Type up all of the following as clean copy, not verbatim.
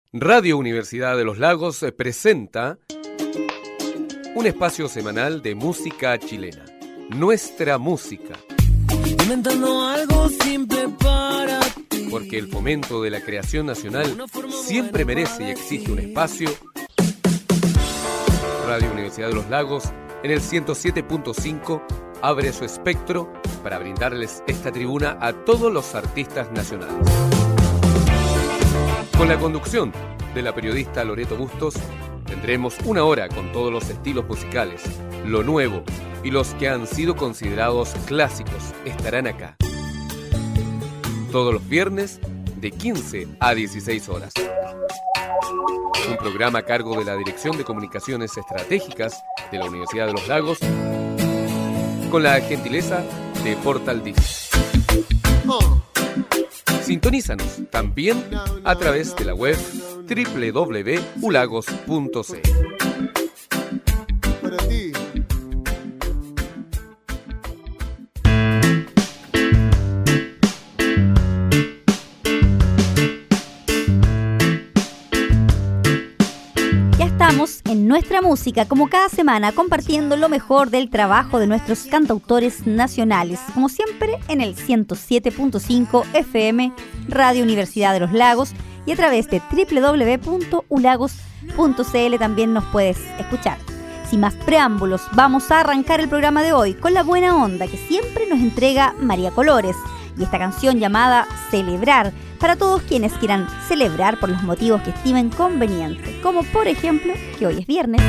Radio Universidad de los Lagos presenta un espacio semanal de música chilena. Nuestra música. Inventando algo simple para ti. Porque el fomento de la creación nacional siempre merece y exige un espacio. Radio Universidad de los Lagos, en el 107.5, abre su espectro para brindarles esta tribuna a todos los artistas nacionales. Con la conducción de la periodista Loreto Bustos, tendremos una hora con todos los estilos musicales, lo nuevo y los que han sido considerados clásicos estarán acá. Todos los viernes de 15 a 16 horas. Un programa a cargo de la Dirección de Comunicaciones Estratégicas de la Universidad de los Lagos, con la gentileza de Portal Digital. Sintonízanos también a través de la web www.ulagos.cl. Para ti. Estamos en Nuestra Música, como cada semana, compartiendo lo mejor del trabajo de nuestros cantautores nacionales, como siempre en el 107.5 FM Radio Universidad de los Lagos y a través de www.ulagos.cl también nos puedes escuchar. Sin más preámbulos, vamos a arrancar el programa de hoy con la buena onda que siempre nos entrega María Colores y esta canción llamada Celebrar, para todos quienes quieran celebrar por los motivos que estimen convenientes, como por ejemplo que hoy es viernes.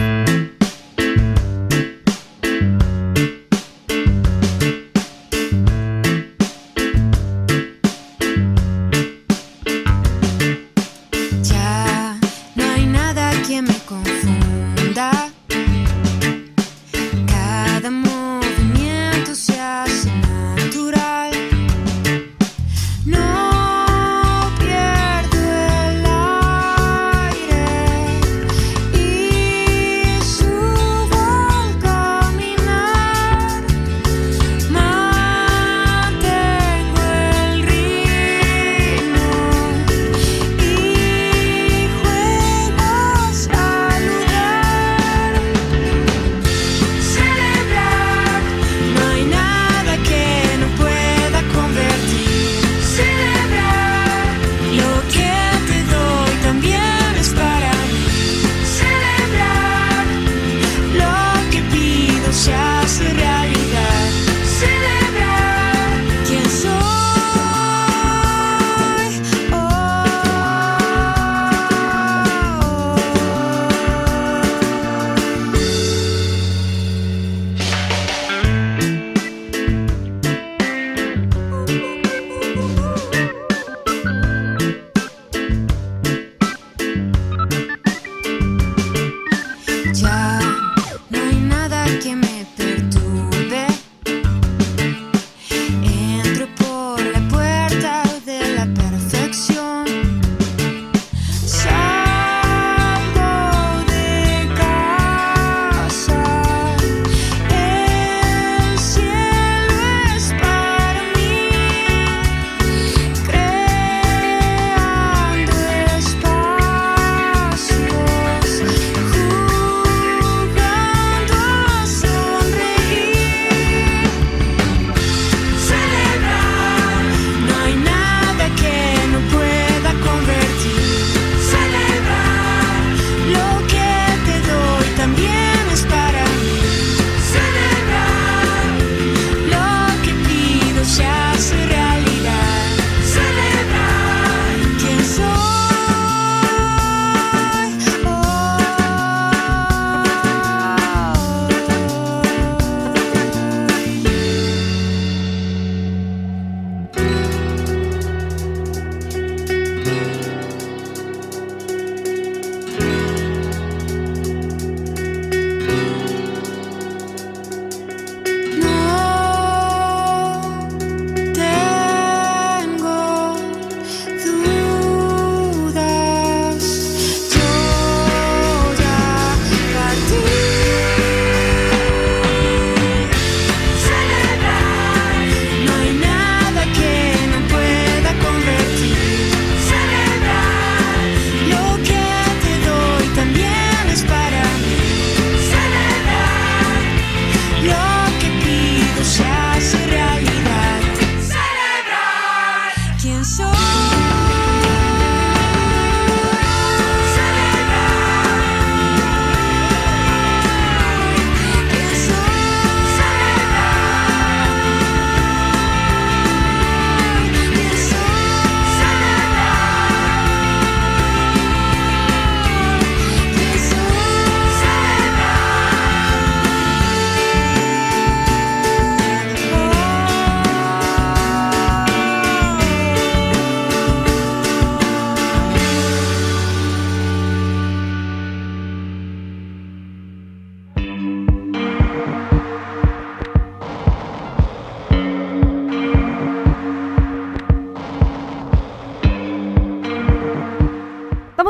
Ya no hay nada que me confunda, cada movimiento se hace natural. No stop.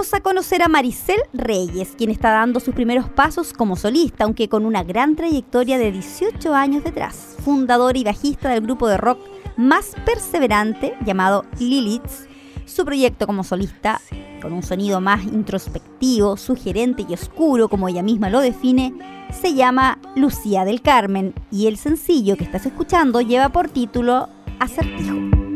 Vamos a conocer a Maricel Reyes, quien está dando sus primeros pasos como solista, aunque con una gran trayectoria de 18 años detrás. Fundadora y bajista del grupo de rock más perseverante llamado Liliths. Su proyecto como solista, con un sonido más introspectivo, sugerente y oscuro, como ella misma lo define, se llama Lucía del Carmen, y el sencillo que estás escuchando lleva por título Acertijo.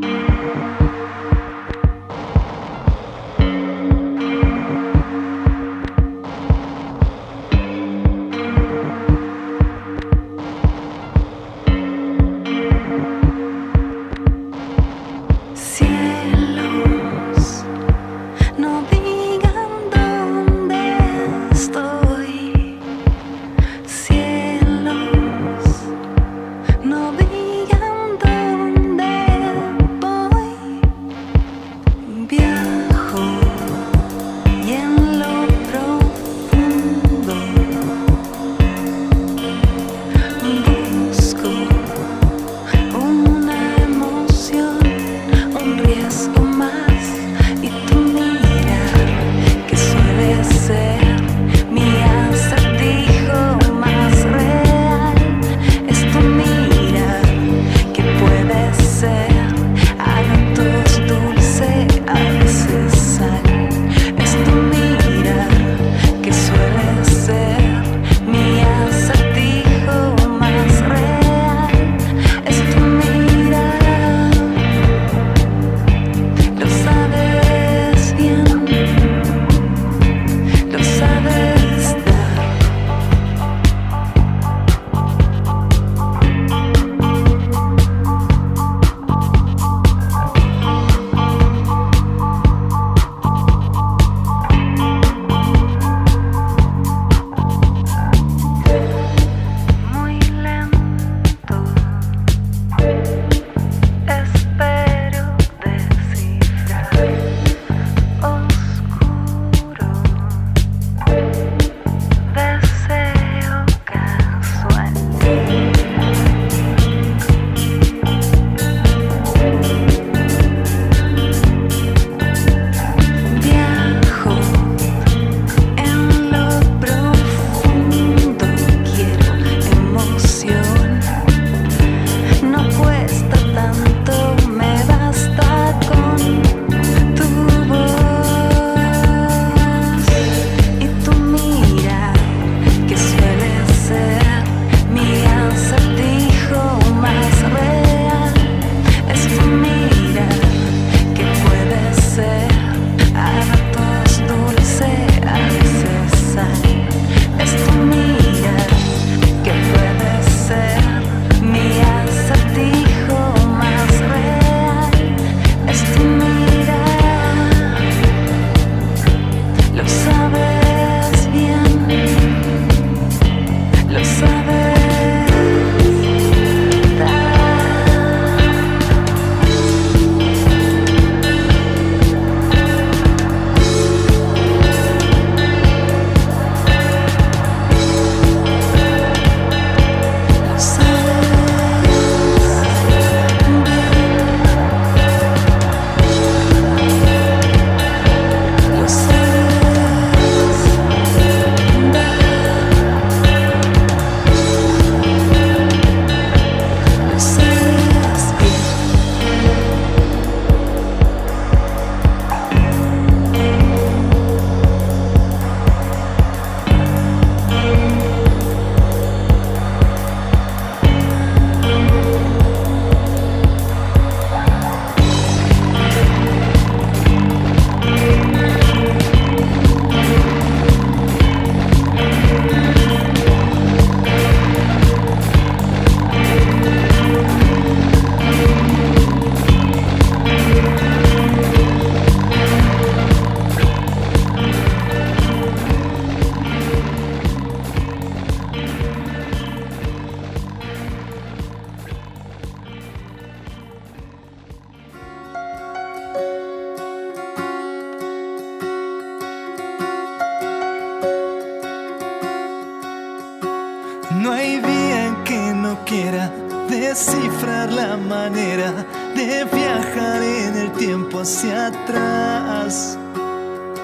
No hay día en que no quiera descifrar la manera de viajar en el tiempo hacia atrás.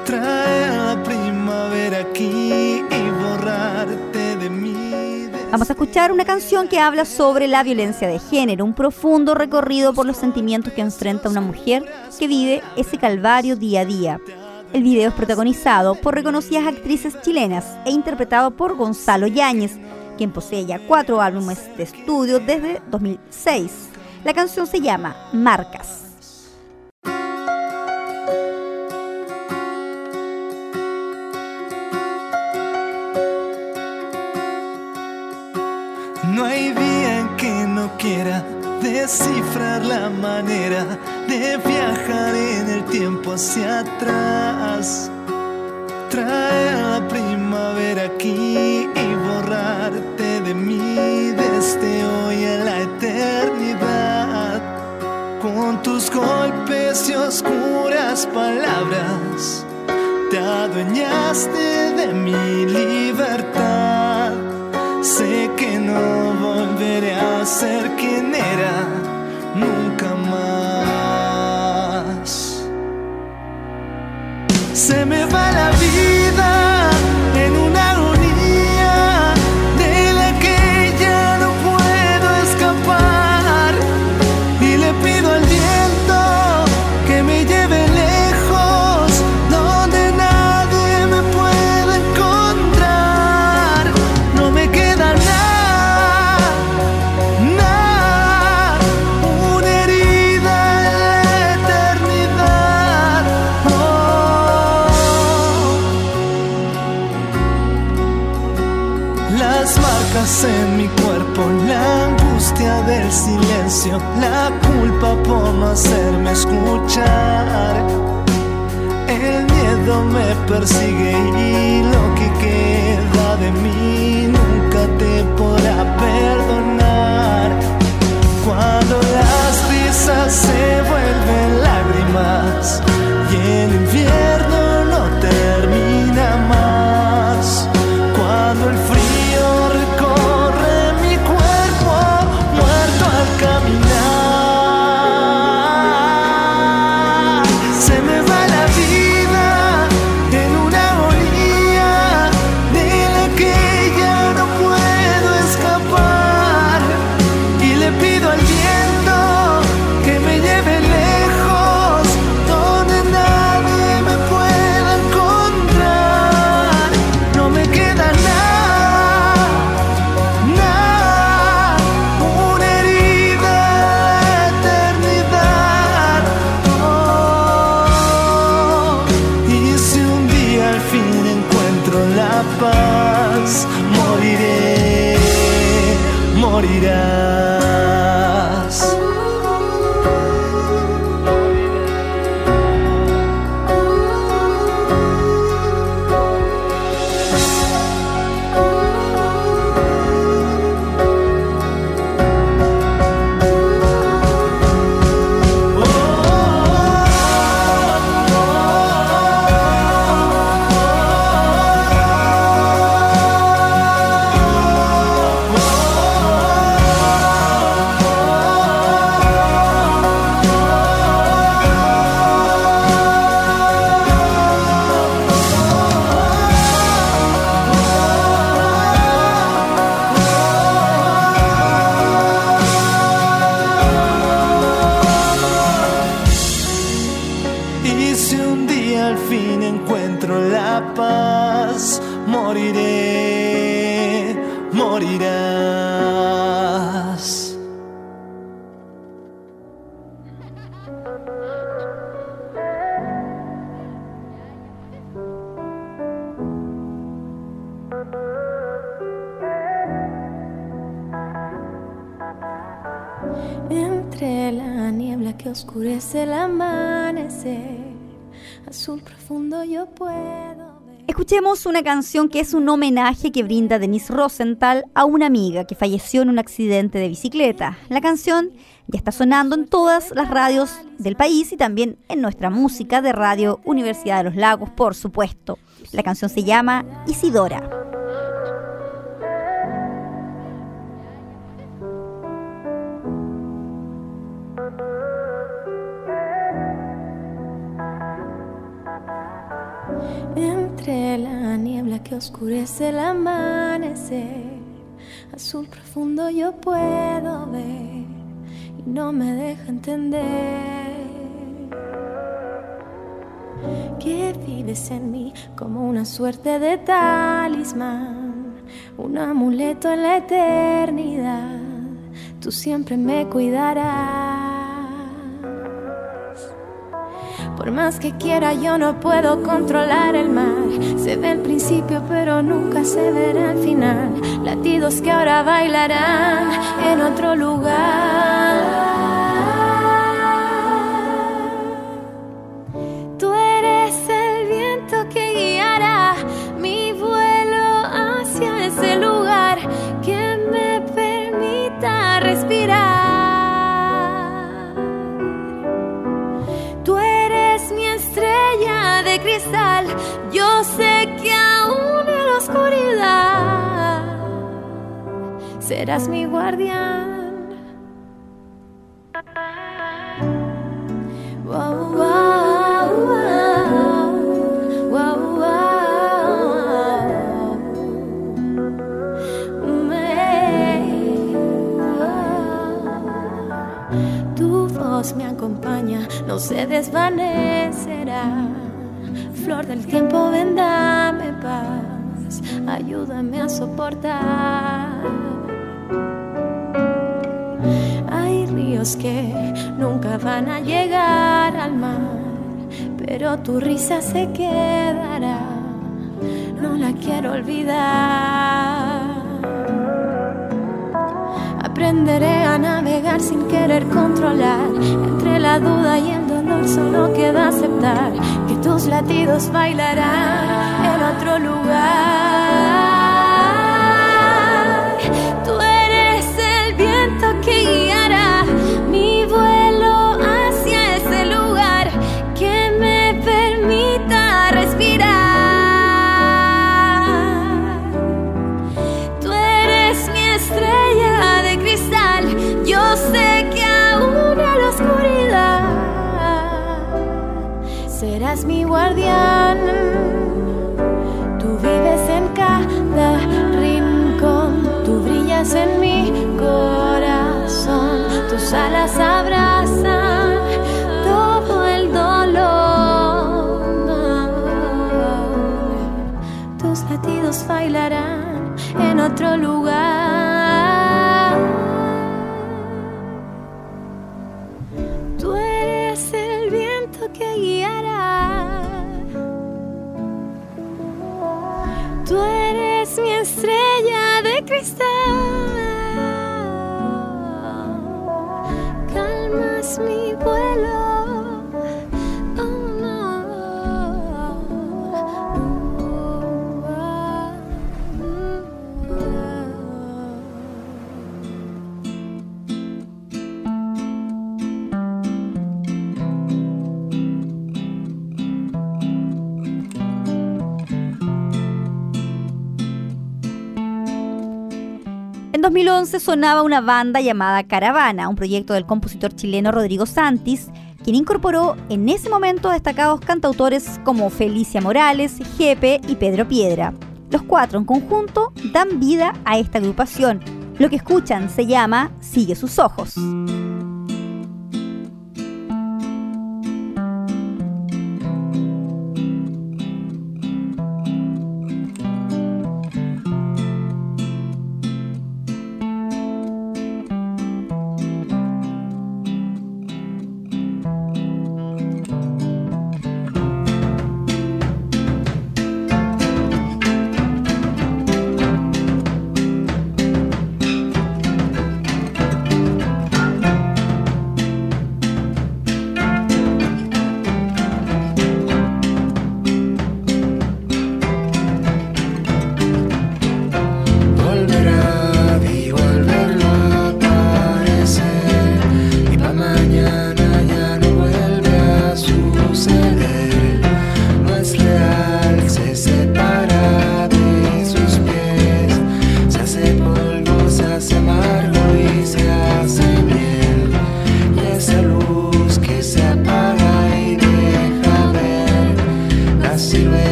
traer la primavera aquí y borrarte de mí. Vamos a escuchar una canción que habla sobre la violencia de género, un profundo recorrido por los sentimientos que enfrenta una mujer que vive ese calvario día a día. El video es protagonizado por reconocidas actrices chilenas e interpretado por Gonzalo Yáñez, quien posee ya 4 álbumes de estudio desde 2006. La canción se llama Marcas. No hay día en que no quiera descifrar la manera de viajar en el tiempo hacia atrás, traer la primavera aquí y borrarte de mí desde hoy a la eternidad. Con tus golpes y oscuras palabras te adueñaste de mi libertad. Sé que no volveré a ser quien era nunca más. Se me va la vida en una agonía de la que ya no puedo escapar, y le pido al viento que me lleve lejos donde nadie me pueda encontrar. No me queda nada, nada, una herida en la eternidad. Las marcas en mi cuerpo, la angustia del silencio, la culpa por no hacerme escuchar. El miedo me persigue y lo que queda de mí nunca te podrá perdonar. Cuando las risas se vuelven lágrimas y el invierno no termina más. Cuando el frío recorre mi cuerpo, muerto al caminar. Se me va la vida en una agonía de la que ya no puedo escapar, y le pido al viento que me lleve lejos donde nadie me pueda encontrar. No me queda nada, nada, una herida en la eternidad. Y si un día al fin encuentro la paz, moriré, morirás. Y si un día al fin encuentro la paz, moriré, morirás. Entre la niebla que oscurece el amanecer, azul profundo yo puedo ver. Escuchemos una canción que es un homenaje que brinda Denise Rosenthal a una amiga que falleció en un accidente de bicicleta. La canción ya está sonando en todas las radios del país y también en nuestra música de Radio Universidad de los Lagos, por supuesto. La canción se llama Isidora. Entre la niebla que oscurece el amanecer, azul profundo yo puedo ver y no me deja entender que vives en mí como una suerte de talismán, un amuleto en la eternidad. Tú siempre me cuidarás. Por más que quiera yo no puedo controlar el mar. Se ve el principio pero nunca se verá el final. Latidos que ahora bailarán en otro lugar. Tú eres el viento que guiará mi vuelo hacia ese lugar que me permita respirar. De cristal, yo sé que aún en la oscuridad serás mi guardián. Wow, wow, wow, wow, wow. Tu voz me acompaña, no se desvanecerá. Flor del tiempo, ven, dame paz, ayúdame a soportar. Hay ríos que nunca van a llegar al mar, pero tu risa se quedará, no la quiero olvidar. Aprenderé a navegar sin querer controlar. Entre la duda y el dolor solo queda aceptar que tus latidos bailarán en otro lugar. Tú eres el viento que guiará mi vuelo hacia ese lugar que me permita respirar. Tú eres mi estrella de cristal, yo sé que aún en la oscuridad serás mi guardián. Tú vives en cada rincón, tú brillas en mi corazón. Tus alas abrazan todo el dolor. Tus latidos bailarán en otro lugar. Tú eres el viento que guiará. Tú eres mi estrella de cristal. Calmas mi vuelo. En 2011 sonaba una banda llamada Caravana, un proyecto del compositor chileno Rodrigo Santis, quien incorporó en ese momento a destacados cantautores como Felicia Morales, Jepe y Pedro Piedra. Los cuatro en conjunto dan vida a esta agrupación. Lo que escuchan se llama Sigue sus ojos.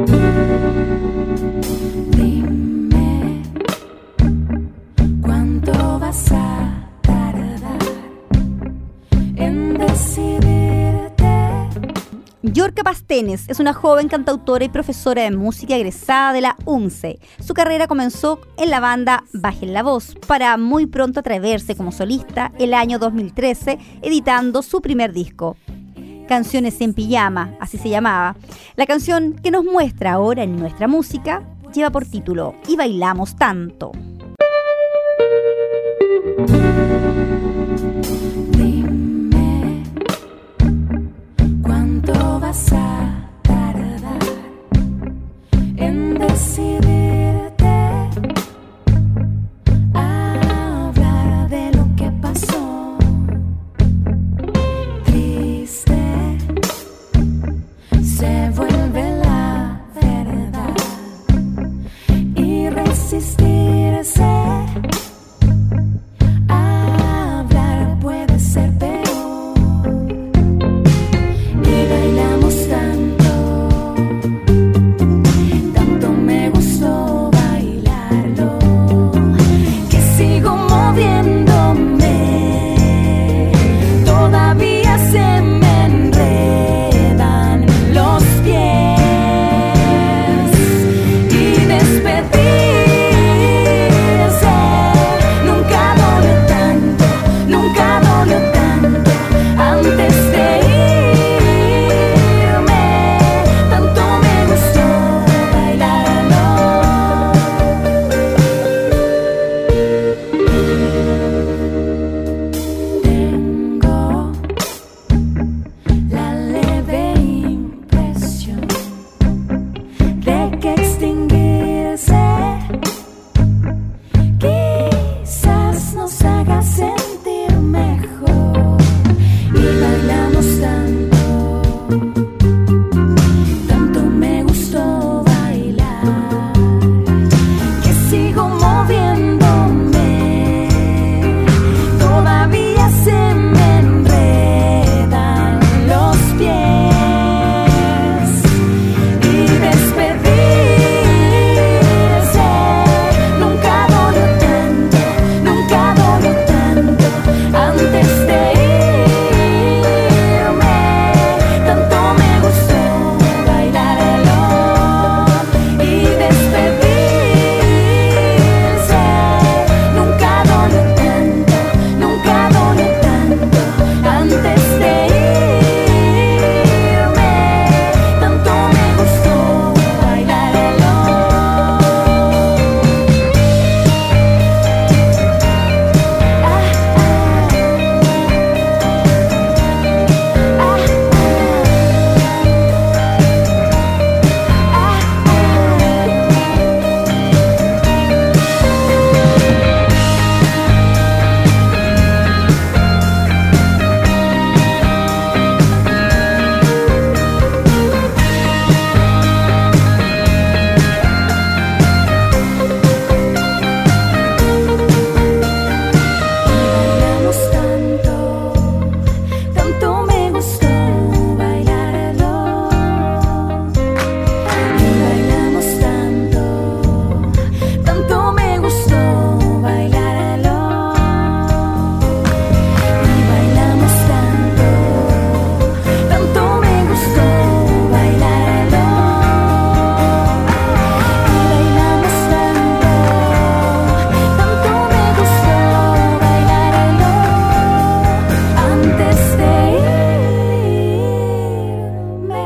Dime cuánto vas a tardar en decidirte. Yorka Pastenes es una joven cantautora y profesora de música egresada de la UNCE. Su carrera comenzó en la banda Bajen la Voz, para muy pronto atreverse como solista el año 2013, editando su primer disco. Canciones en Pijama, así se llamaba. La canción que nos muestra ahora en nuestra música lleva por título Y bailamos tanto. Dime cuánto vas a tardar en decidirte a hablar de lo que pasó. Triste se vuelve la verdad y resistirse a hablar puede ser peor. Y bailamos tanto, tanto me gustó bailarlo, que sigo moviéndome, todavía se me enredan los pies y despedirse nunca dolió tanto, nunca dolió tanto. Antes de irme, tanto me gustó bailarlo. Tengo la leve impresión de que extinguirse quizás nos haga sentir mejor. Y bailamos tanto, tanto me gustó bailar, que sigo moviéndome, todavía se me enredan los pies y despedirse nunca dolió tanto, nunca dolió tanto. Antes de irme, tanto me gustó bailarlo y despedirse nunca dolió tanto, nunca dolió tanto. Antes de irme, tanto me gustó bailarlo. Bailamos tanto, tanto me gustó bailarlo. Y bailamos tanto, tanto me gustó bailarlo. Y bailamos tanto, tanto me gustó bailarlo. Y bailamos tanto, tanto me gustó bailarlo. Antes de irme.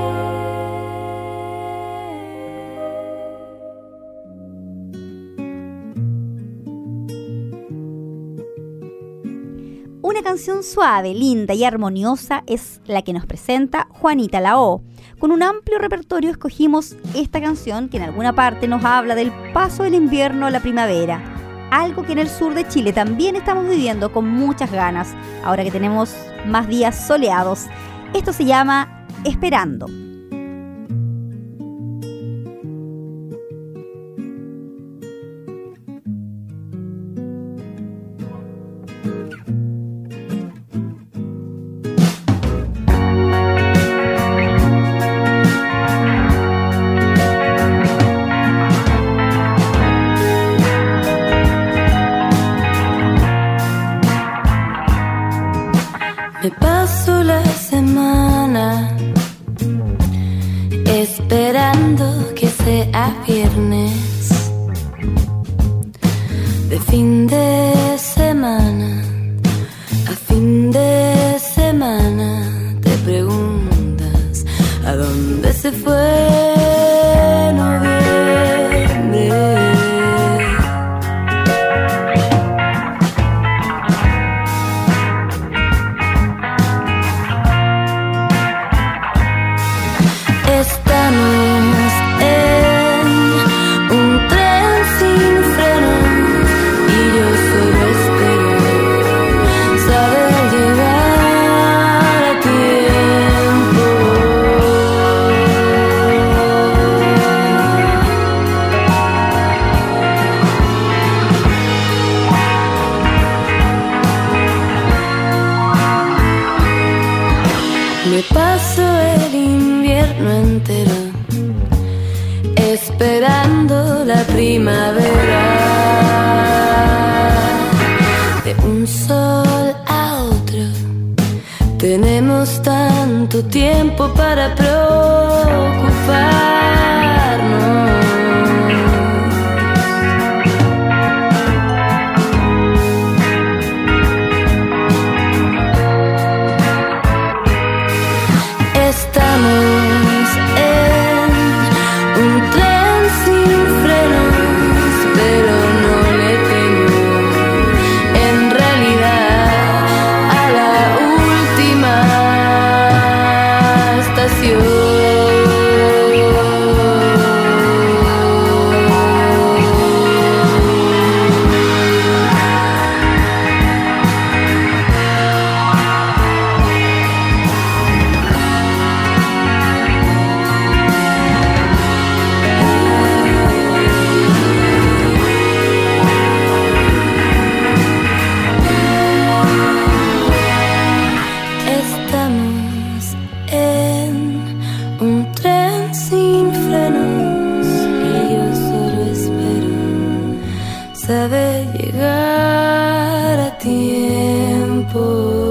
Una canción suave, linda y armoniosa es la que nos presenta Juanita La O. Con un amplio repertorio escogimos esta canción que en alguna parte nos habla del paso del invierno a la primavera, algo que en el sur de Chile también estamos viviendo con muchas ganas, ahora que tenemos más días soleados. Esto se llama Esperando. a viernes, de fin de semana a fin de semana, te preguntas a dónde se fue noviembre. Estamos en un tren sin frenos y yo solo espero saber llegar a tiempo. Me paso el invierno entero esperando la primavera. De un sol a otro tenemos tanto tiempo para preocuparnos. Estamos en un tren sin frenos, pero no le temo en realidad a la última estación. Estamos en un tren sin frenos y yo solo espero saber llegar a tiempo.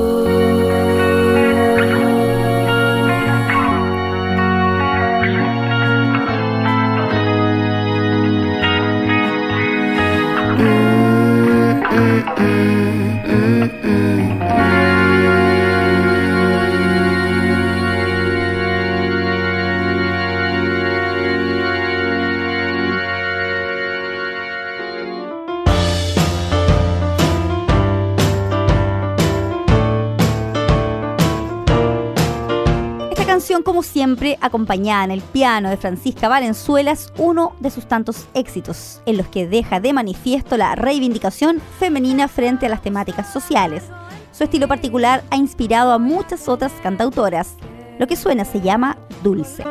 Como siempre, acompañada en el piano de Francisca Valenzuela, es uno de sus tantos éxitos, en los que deja de manifiesto la reivindicación femenina frente a las temáticas sociales. Su estilo particular ha inspirado a muchas otras cantautoras. Lo que suena se llama Dulce.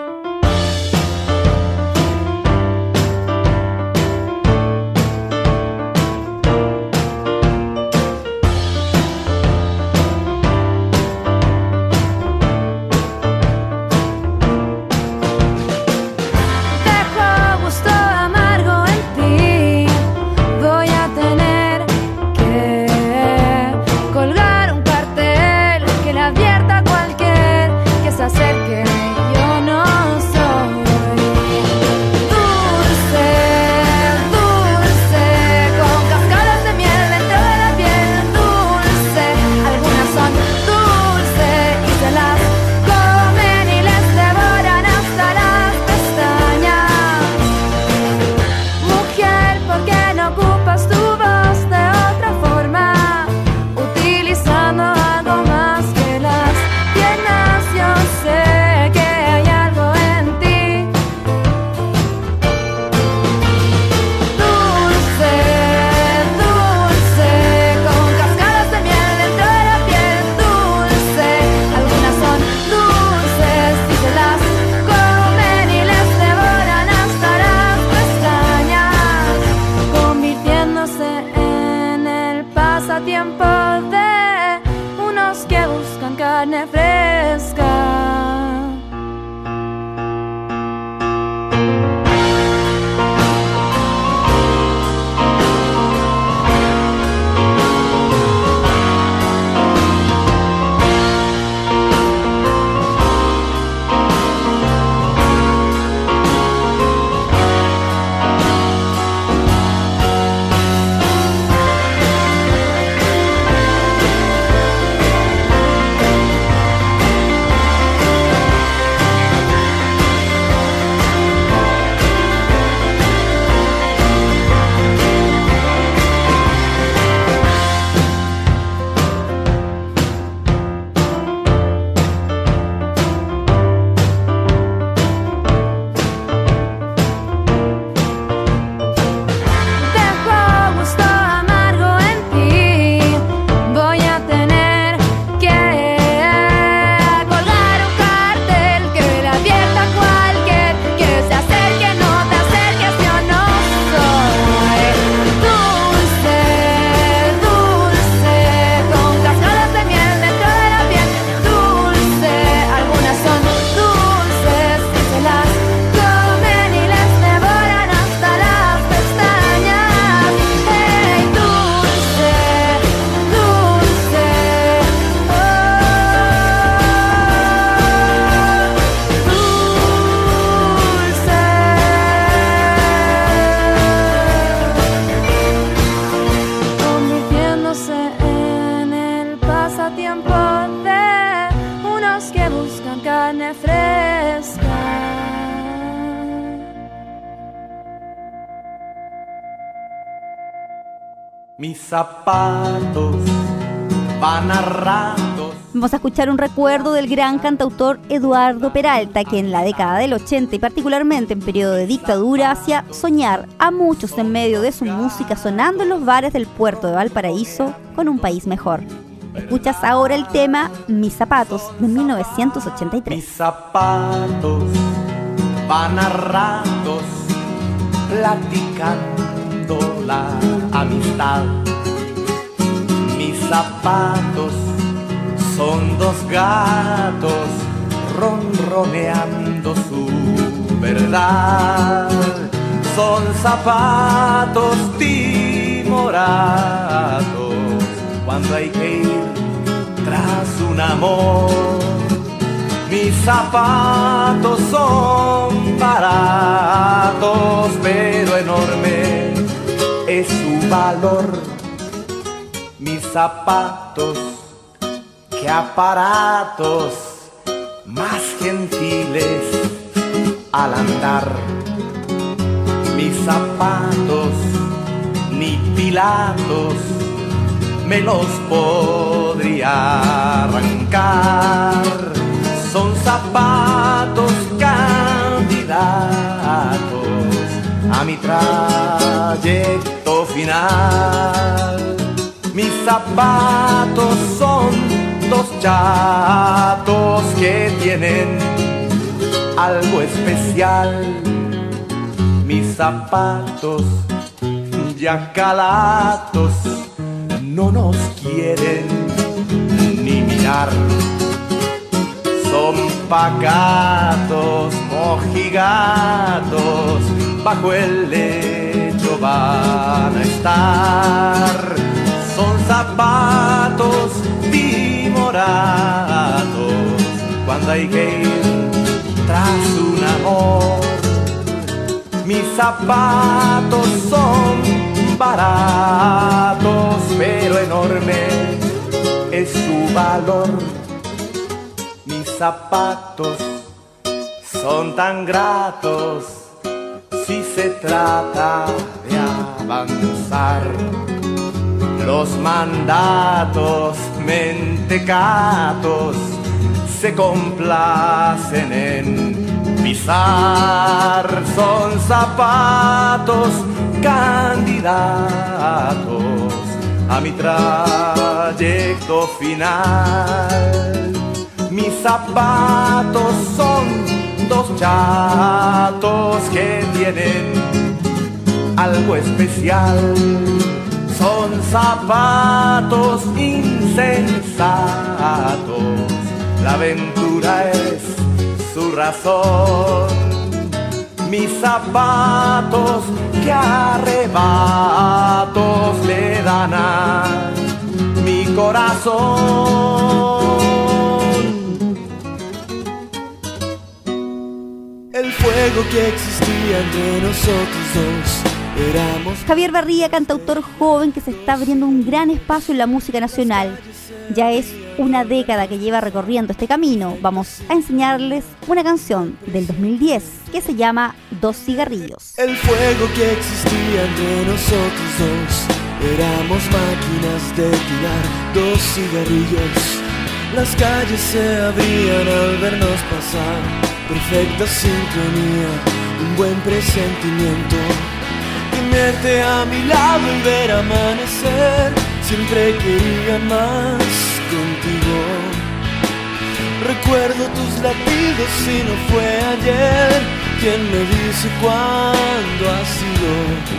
Acerque, yo no carne fresca. Mis zapatos van a ratos. Vamos a escuchar un recuerdo del gran cantautor Eduardo Peralta, que en la década del 80 y particularmente en periodo de dictadura hacía soñar a muchos en medio de su música sonando en los bares del puerto de Valparaíso con un país mejor. Escuchas ahora el tema Mis zapatos de 1983. Mis zapatos van a ratos platicando la amistad. Mis zapatos son dos gatos ronroneando su verdad. Son zapatos timoratos cuando hay que ir tras un amor. Mis zapatos son baratos, pero enorme es su valor. Mis zapatos, qué aparatos más gentiles al andar. Mis zapatos, ni Pilatos me los podría arrancar. Son zapatos candidatos a mi trayecto final. Mis zapatos son dos chatos que tienen algo especial. Mis zapatos ya calatos no nos quieren ni mirar. Son pacatos, mojigatos, bajo el lecho van a estar. Son zapatos timoratos cuando hay que ir tras un amor. Mis zapatos son baratos, pero enorme es su valor. Mis zapatos son tan gratos si se trata de avanzar. Los mandatos mentecatos se complacen en pisar. Son zapatos candidatos a mi trayecto final. Mis zapatos son dos chatos que tienen algo especial. Son zapatos insensatos, la aventura es su razón. Mis zapatos que arrebatos le dan a mi corazón. El fuego que existía entre nosotros dos. Javier Barría, cantautor joven que se está abriendo un gran espacio en la música nacional. Ya es una década que lleva recorriendo este camino. Vamos a enseñarles una canción del 2010 que se llama Dos cigarrillos. El fuego que existía entre nosotros dos. Éramos máquinas de tirar dos cigarrillos. Las calles se abrían al vernos pasar. Perfecta sincronía, un buen presentimiento. Tenerte a mi lado y ver amanecer. Siempre quería más contigo. Recuerdo tus latidos y no fue ayer. ¿Quién me dice cuándo ha sido?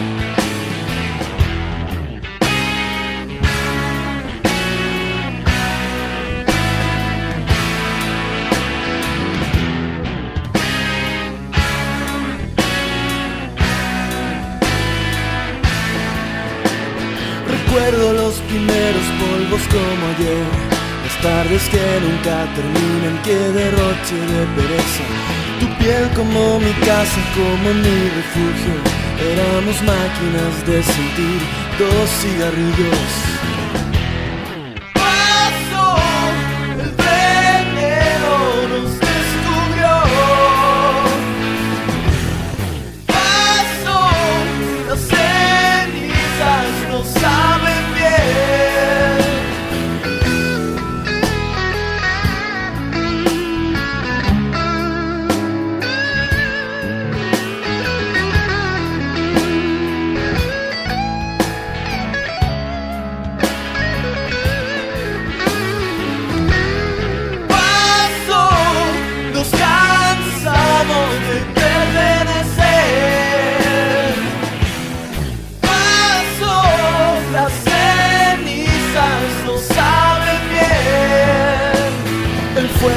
Recuerdo los primeros polvos como ayer, las tardes que nunca terminan, qué derroche de pereza. Tu piel como mi casa, como mi refugio. Éramos máquinas de sentir dos cigarrillos. Pasó, el veneno nos descubrió. Pasó, las cenizas no saben.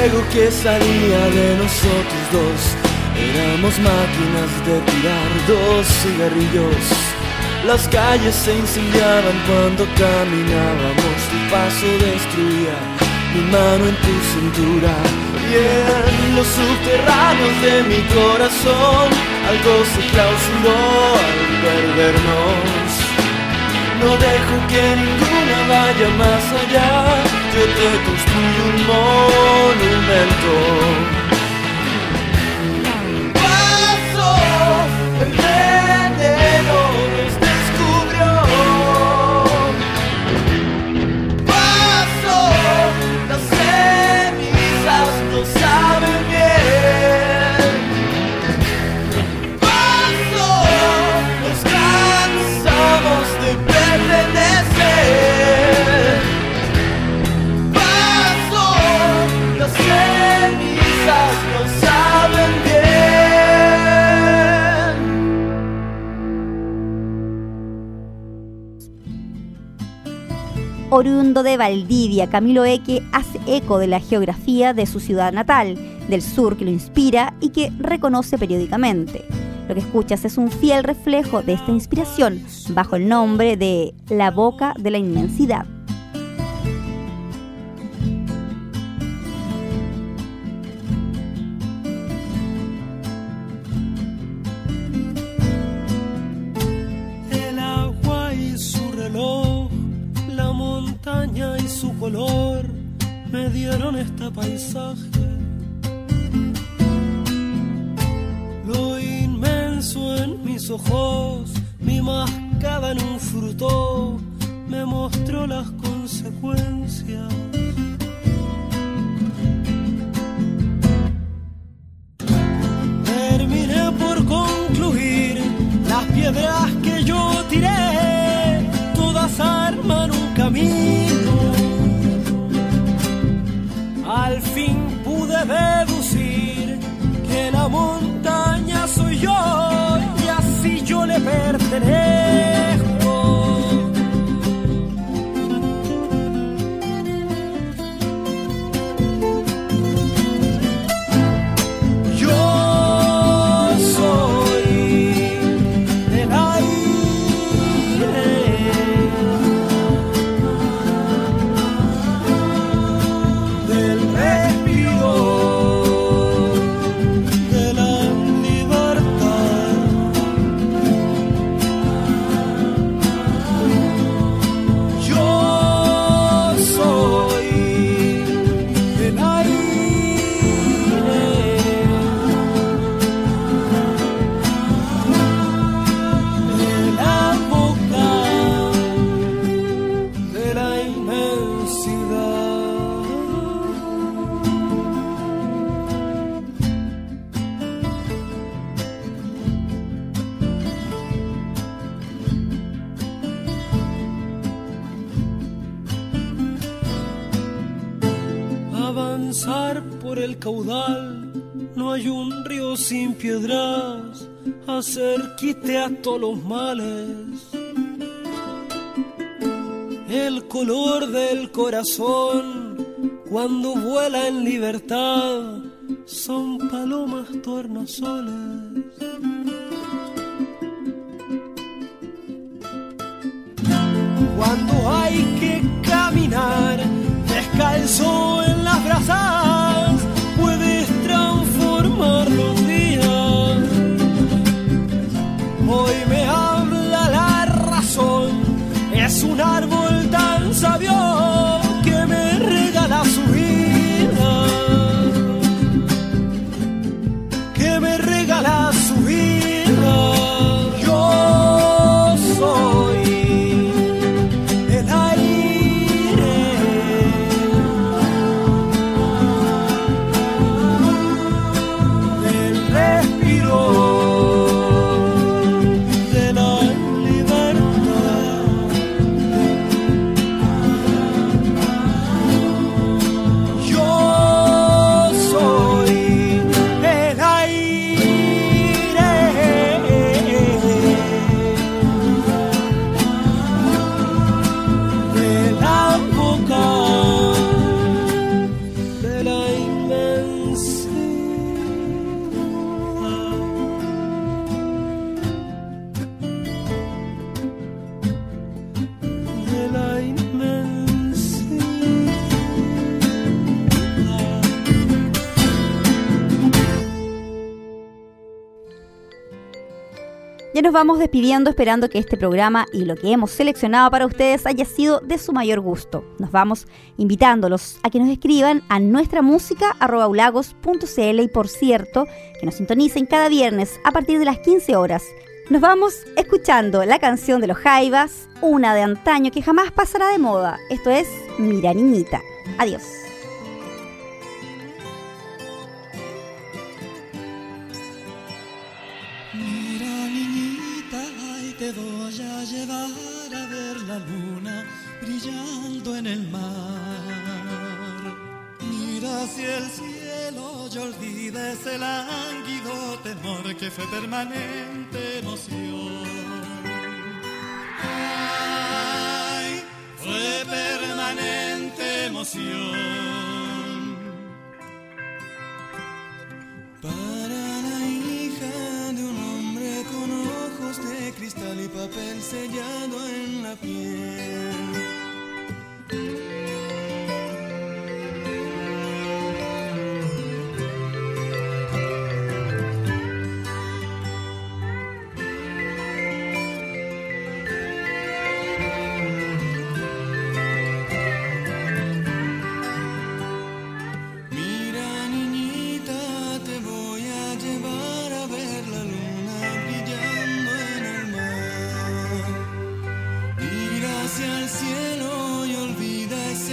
fuego que salía de nosotros dos. Éramos máquinas de tirar 2 cigarrillos. Las calles se incendiaban cuando caminábamos. Tu paso destruía mi mano en tu cintura. Y en los subterráneos de mi corazón algo se clausuró al perdernos. No dejo que ninguna vaya más allá. Yo te construyo un monumento. Paso, el veneno nos descubrió. Paso, las cenizas no saben bien. Paso, nos cansamos de pertenecer. Paso, las cenizas no saben bien. Oriundo de Valdivia, Camilo Eque hace eco de la geografía de su ciudad natal, del sur que lo inspira y que reconoce periódicamente. Lo que escuchas es un fiel reflejo de esta inspiración, bajo el nombre de La Boca de la Inmensidad. El agua y su reloj, la montaña y su color, me dieron este paisaje. Lo inmenso en mis ojos, mi mascada en un fruto, me mostró las consecuencias. Terminé por concluir, las piedras que yo tiré, todas arman un camino. Al fin pude deducir que la montaña soy yo y así yo le pertenezco. Yo soy el aire, del respiro, de la libertad. Yo soy el aire, de la boca de la inmensidad. Avanzar por el caudal, no hay un río sin piedras, hacer quite a todos los males. El color del corazón, cuando vuela en libertad, son palomas tornasoles. Cuando hay que caminar descalzo en las brasas, puedes transformar los días. Hoy me habla la razón, es un árbol tan sabio que me regala su vida, que me regala su vida. Yo soy el aire, del respiro, de la libertad. Ya nos vamos despidiendo, esperando que este programa y lo que hemos seleccionado para ustedes haya sido de su mayor gusto. Nos vamos invitándolos a que nos escriban a nuestramusica@ulagos.cl y, por cierto, que nos sintonicen cada viernes a partir de las 15 horas. Nos vamos escuchando la canción de los Jaivas, una de antaño que jamás pasará de moda. Esto es Mira Niñita. Adiós. Te voy a llevar a ver la luna brillando en el mar. Mira hacia el cielo y olvida ese lánguido temor que fue permanente emoción. Ay, fue permanente emoción. Para la hija de un hombre con ojos de cristal y papel sellado en la piel. Mira, niñita, te voy a llevar a ver la luna brillando en el mar. Mira hacia el cielo y olvida ese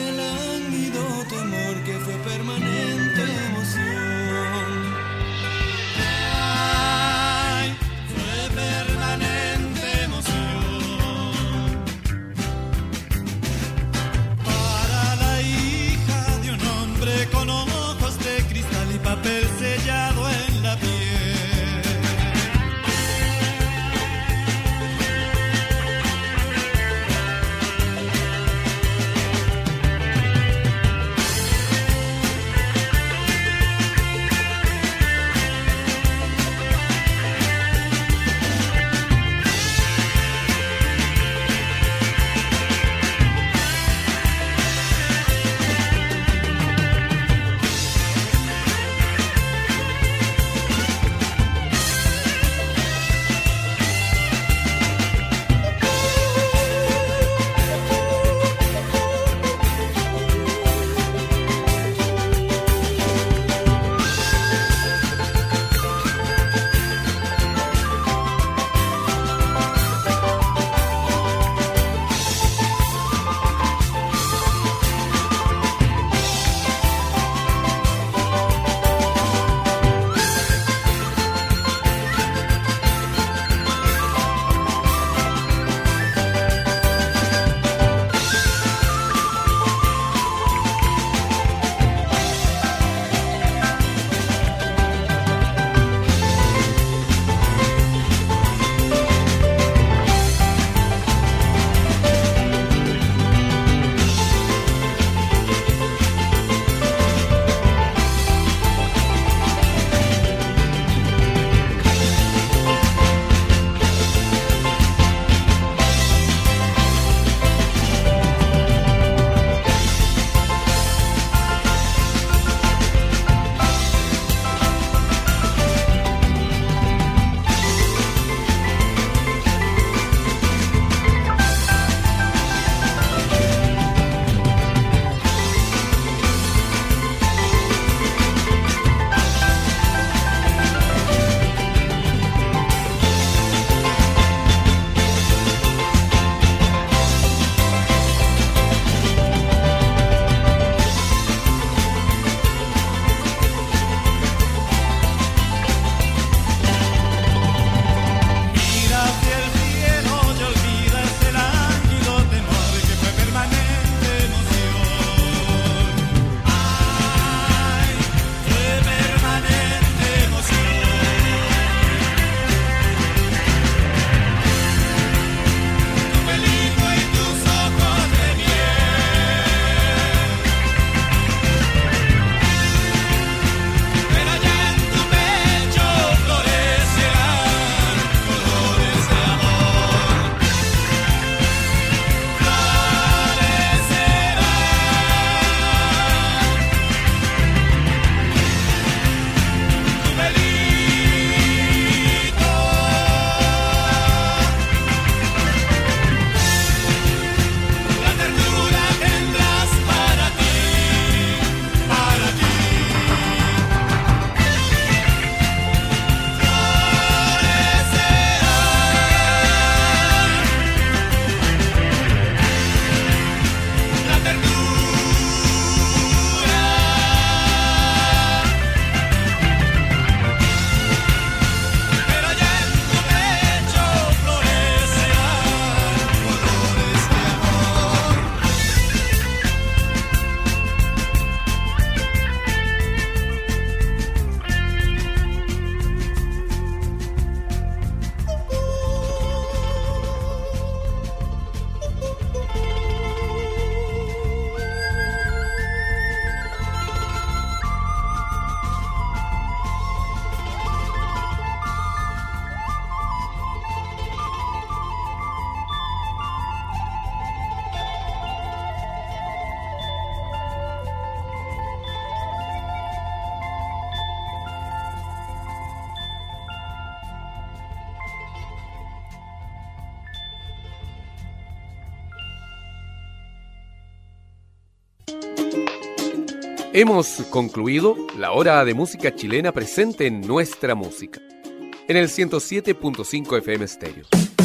Hemos concluido la hora de música chilena presente en Nuestra Música, en el 107.5 FM Stereo.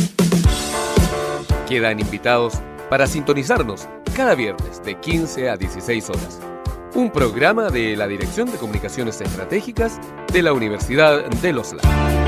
Quedan invitados para sintonizarnos cada viernes de 15 a 16 horas. Un programa de la Dirección de Comunicaciones Estratégicas de la Universidad de Los Lagos.